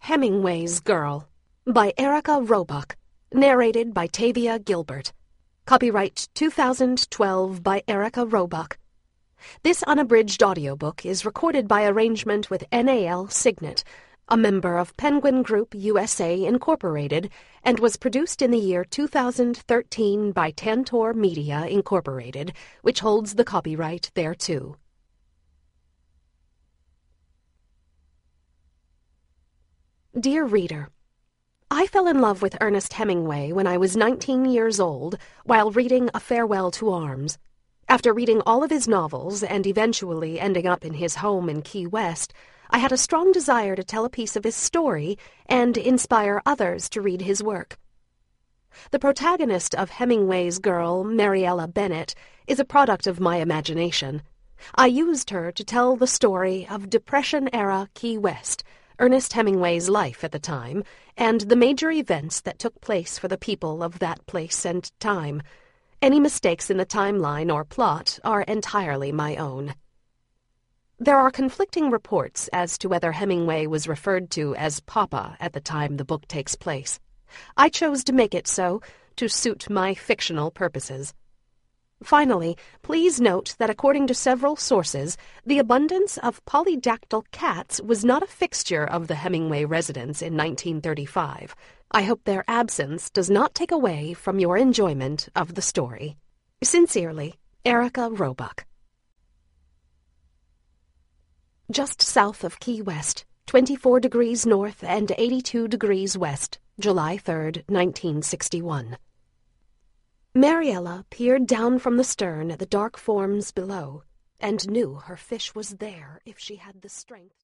Hemingway's Girl by Erica Roebuck, narrated by Tavia Gilbert. Copyright 2012 by Erica Roebuck. This unabridged audiobook is recorded by arrangement with NAL Signet, a member of Penguin Group USA Incorporated, and was produced in the year 2013 by Tantor Media Incorporated, which holds the copyright thereto. Dear Reader, I fell in love with Ernest Hemingway when I was 19 years old while reading A Farewell to Arms. After reading all of his novels and eventually ending up in his home in Key West, I had a strong desire to tell a piece of his story and inspire others to read his work. The protagonist of Hemingway's Girl, Mariella Bennett, is a product of my imagination. I used her to tell the story of Depression-era Key West, Ernest Hemingway's life at the time, and the major events that took place for the people of that place and time. Any mistakes in the timeline or plot are entirely my own. There are conflicting reports as to whether Hemingway was referred to as Papa at the time the book takes place. I chose to make it so, to suit my fictional purposes. Finally, please note that according to several sources, the abundance of polydactyl cats was not a fixture of the Hemingway residence in 1935. I hope their absence does not take away from your enjoyment of the story. Sincerely, Erica Roebuck. Just south of Key West, 24 degrees north and 82 degrees west, July 3rd, 1961. Mariella peered down from the stern at the dark forms below, and knew her fish was there if she had the strength.